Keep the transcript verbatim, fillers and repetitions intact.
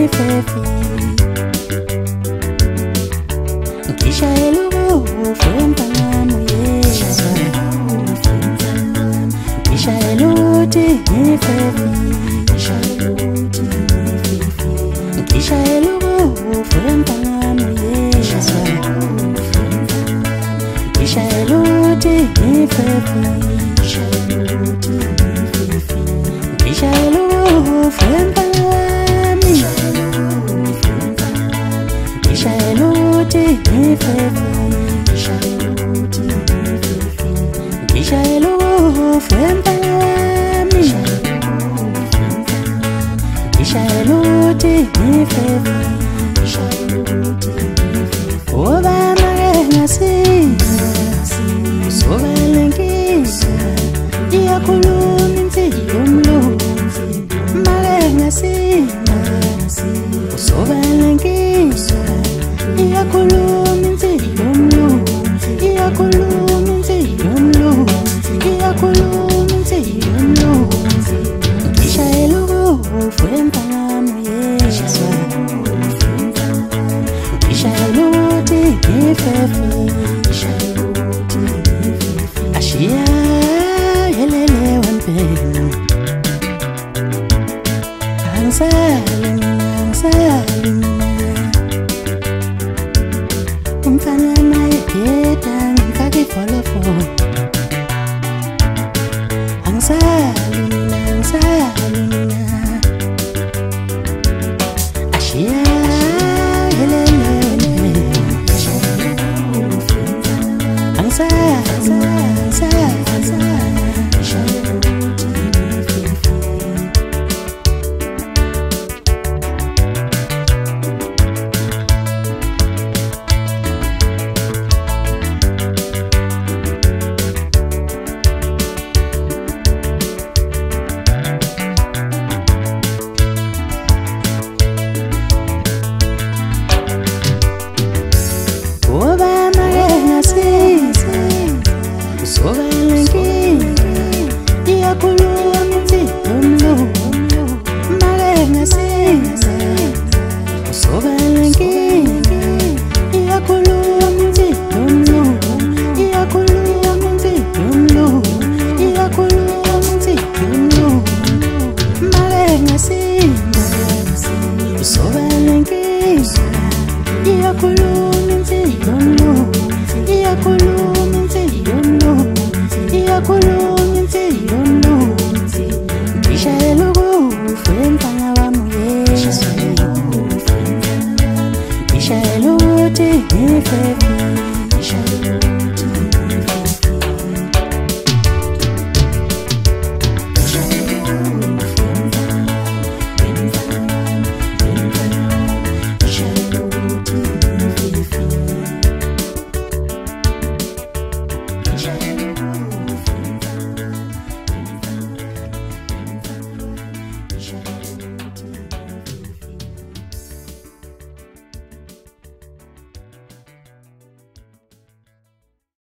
ngifefi ngishayela ukufa empangamo yezwa ngishayela ukuthi ngifefi ngishayela ukufa empangamo yezwa ngishayela ukuthi ngifefi ngishayela ukufa empangamo ngishayela ukuthi ngifefi ngishayela ukufa empangamo ngishayela ukuthi ngifefi oba make ngasinga soba lenkinga iyakhuluma insizwa yomlungu make ngasinga soba lenkinga iyakhuluma insizwa yomlungu iyakhuluma insizwa yomlungu iyakhuluma insizwa yomlungu ngishayela ukufa empangamo yezwa ngishayela ukuthi ngifefi ashiya yelele wanibhena angisali mina angisali mina umfana mayegeda ngifake ifolofolo angisali mina angisali mina ashiya yelele wanibhena angisali ngishayela ukuthi ngifefi